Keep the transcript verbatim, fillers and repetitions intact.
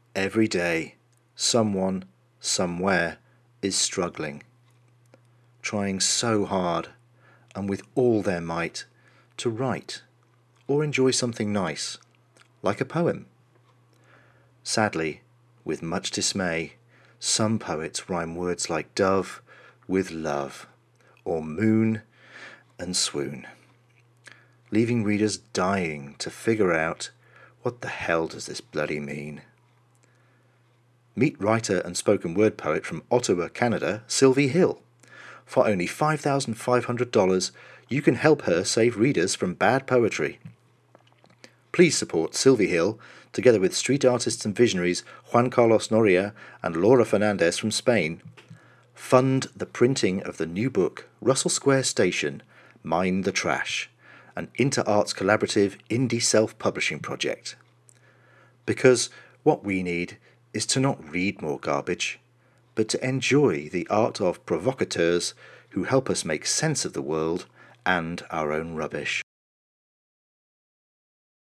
Every day, someone, somewhere, is struggling, trying so hard and with all their might to write or enjoy something nice, like a poem. Sadly, with much dismay, some poets rhyme words like dove with love, or moon and swoon, leaving readers dying to figure out what the hell does this bloody mean. Meet writer and spoken word poet from Ottawa, Canada, Sylvie Hill. For only five thousand five hundred dollars, you can help her save readers from bad poetry. Please support Sylvie Hill, together with street artists and visionaries Juan Carlos Noria and Laura Fernandez from Spain. Fund the printing of the new book, Russell Square Station, Mind the Trash, an InterArts collaborative indie self-publishing project. Because what we need is to not read more garbage, but to enjoy the art of provocateurs who help us make sense of the world and our own rubbish.